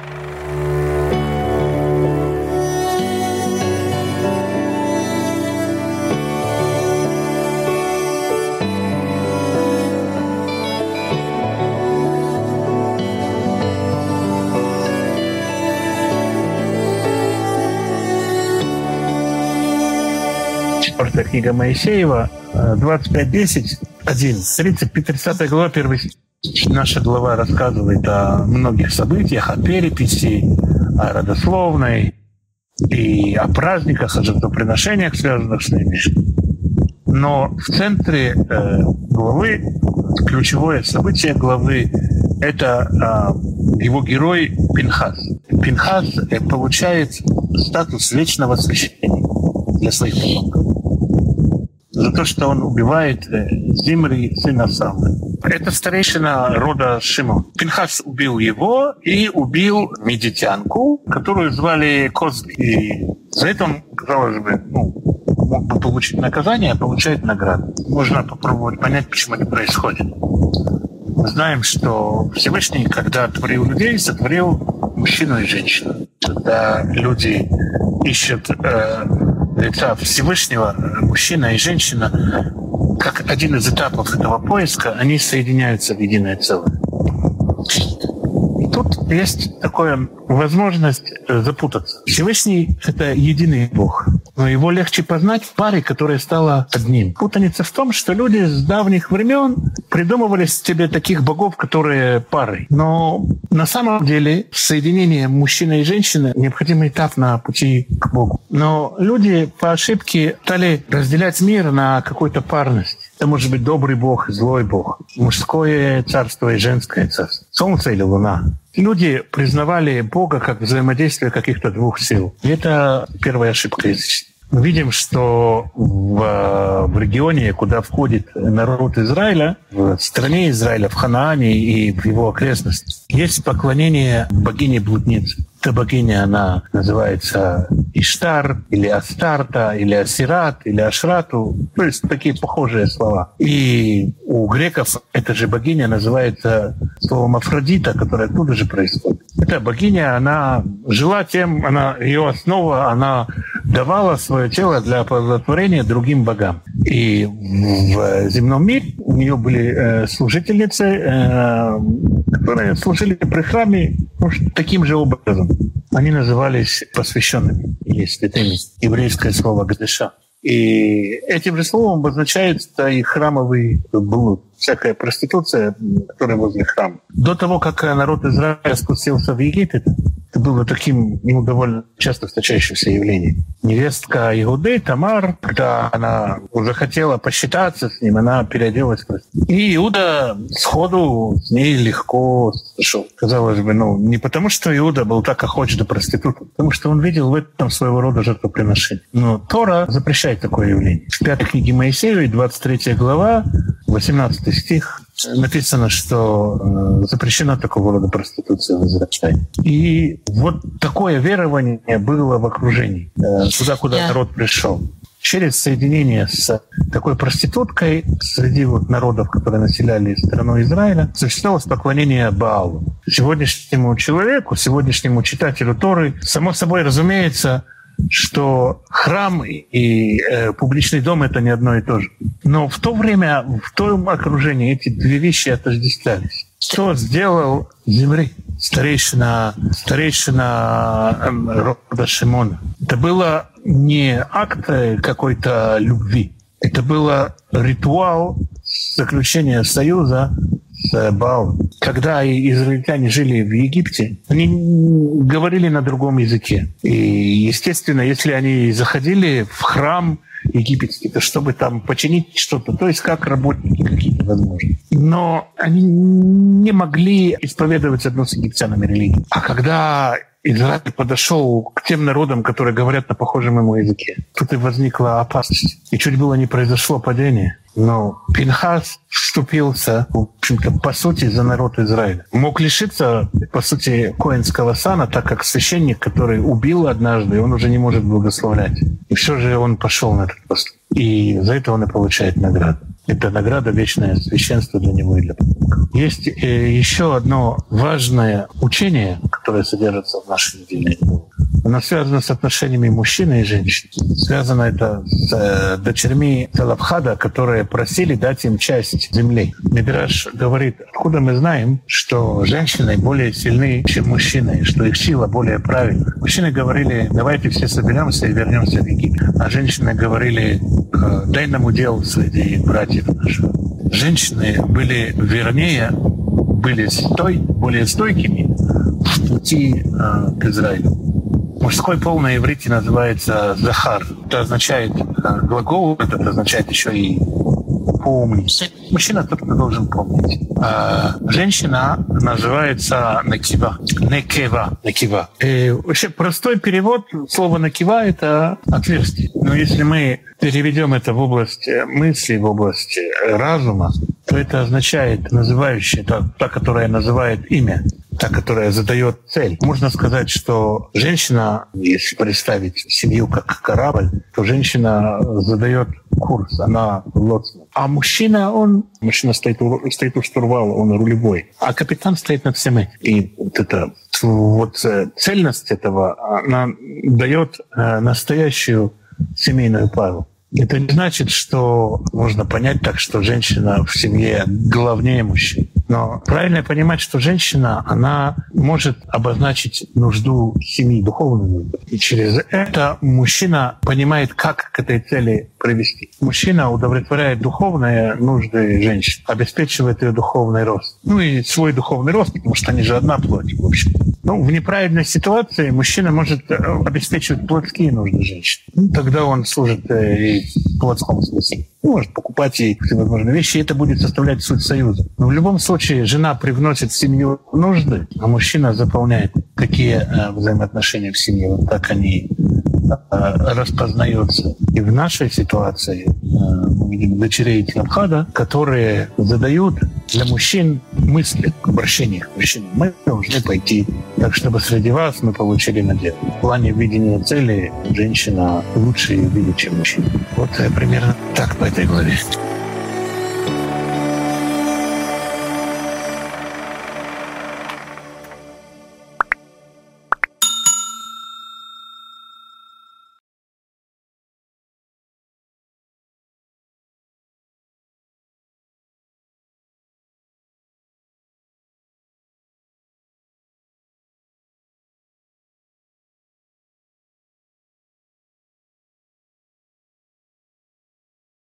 Четвертая книга Моисеева, 25:10, 30 глава, наша глава рассказывает о многих событиях, о переписи, о родословной и о праздниках, о жертвоприношениях, связанных с ними. Но в центре главы, ключевое событие главы, это его герой Пинхас. Пинхас получает статус вечного священника для своих потомков за то, что он убивает Зимри, сына Савлы. Это старейшина рода Шимон. Пинхас убил его и убил медитянку, которую звали Козби. И за это он, казалось бы, мог бы получить наказание, а получает награду. Можно попробовать понять, почему это происходит. Мы знаем, что Всевышний, когда творил людей, сотворил мужчину и женщину. Когда люди ищут лица Всевышнего, мужчина и женщина, как один из этапов этого поиска, они соединяются в единое целое. И тут есть такая возможность запутаться. Всевышний — это единый Бог, но его легче познать в паре, которая стала одним. Путаница в том, что люди с давних времен придумывали себе таких богов, которые пары. Но на самом деле соединение мужчины и женщины — необходимый этап на пути к Богу. Но люди по ошибке стали разделять мир на какую-то парность. Это может быть добрый Бог и злой Бог, мужское царство и женское царство, солнце или луна. Люди признавали Бога как взаимодействие каких-то двух сил. И это первая ошибка язычества. Мы видим, что в регионе, куда входит народ Израиля, в стране Израиля, в Ханаане и в его окрестностях, есть поклонение богине-блудницы. Эта богиня, она называется Иштар, или Астарта, или Асират, или Ашрату. То есть такие похожие слова. И у греков эта же богиня называется словом Афродита, которая оттуда же происходит. Эта богиня, она жила тем, ее основа, она давала свое тело для оплодотворения другим богам. И в земном мире у нее были служительницы, которые служили при храме таким же образом. Они назывались посвященными или святыми. Еврейское слово «гадеша». И этим же словом обозначается и храмовый блуд. Всякая проституция, которая возле храма. До того, как народ Израиля спустился в Египет, это было таким довольно часто встречающимся явлением. Невестка Иуды, Тамар, когда она уже хотела посчитаться с ним, она переоделась в проститутку. И Иуда сходу с ней легко сошел. Казалось бы, не потому, что Иуда был так охоч до проституток, потому что он видел в этом своего рода жертвоприношение. Но Тора запрещает такое явление. В 5 книге Моисеевой, 23 глава, 18 стих, написано, что запрещена такого рода проституция в Израиле. И вот такое верование было в окружении, туда, куда народ пришел. Через соединение с такой проституткой среди народов, которые населяли страну Израиля, существовало поклонение Баалу. Сегодняшнему человеку, сегодняшнему читателю Торы, само собой разумеется, что храм и публичный дом — это не одно и то же. Но в то время, в том окружении эти две вещи отождествлялись. Что сделал Зимри, старейшина рода Шимона? Это было не акт какой-то любви. Это было ритуал заключения союза с Баалом. Когда израильтяне жили в Египте, они говорили на другом языке. И, естественно, если они заходили в храм египетский, то чтобы там починить что-то, то есть как работники какие-то, возможно. Но они не могли исповедовать одну с египтянами религию. А когда Израиль подошел к тем народам, которые говорят на похожем ему языке, тут и возникла опасность. И чуть было не произошло падение. Но Пинхас вступился, в общем-то, по сути, за народ Израиля. Мог лишиться, по сути, коэнского сана, так как священник, который убил однажды, он уже не может благословлять. И все же он пошел на этот поступок. И за это он и получает награду. Это награда, вечное священство для него и для потомков. Есть еще одно важное учение, которое содержится в нашей недельной главе. Оно связано с отношениями мужчины и женщины. Связано это с дочерьми Целабхада, которые просили дать им часть земли. Мидраш говорит, откуда мы знаем, что женщины более сильны, чем мужчины, что их сила более правильна. Мужчины говорили, давайте все соберемся и вернемся в Египет. А женщины говорили, дай нам удел среди братьев наших. Женщины были вернее, были более стойкими в пути к Израилю. Мужской пол на иврите называется захар. Это означает глагол, это означает еще и помнить. Мужчина тот, кто должен помнить. А женщина называется накива. Некева. И вообще простой перевод слова накива — это отверстие. Но если мы переведем это в область мысли, в область разума, то это означает называющая, та, которая называет имя, та, которая задает цель. Можно сказать, что женщина, если представить семью как корабль, то женщина задает курс, она лоцман. А мужчина стоит у штурвала, он рулевой, а капитан стоит над всем этим. И цельность этого, она дает настоящую семейную пару. Это не значит, что можно понять так, что женщина в семье главнее мужчин. Но правильно понимать, что женщина, она может обозначить нужду семьи, духовную нужду. И через это мужчина понимает, как к этой цели привести. Мужчина удовлетворяет духовные нужды женщин, обеспечивает ее духовный рост. И свой духовный рост, потому что они же одна плоть, в общем. В неправильной ситуации мужчина может обеспечивать плотские нужды женщин. Тогда он служит и в плотском смысле. Может покупать ей всевозможные вещи, и это будет составлять суть союза. Но в любом случае жена привносит в семью нужды, а мужчина заполняет. Какие взаимоотношения в семье, вот так они распознаются. И в нашей ситуации мы видим дочерей Целабхада, которые задают для мужчин мысли, обращения к мужчинам. Мы должны пойти так, чтобы среди вас мы получили надежду. В плане видения цели женщина лучше видит, чем мужчина. Вот примерно так по этой главе.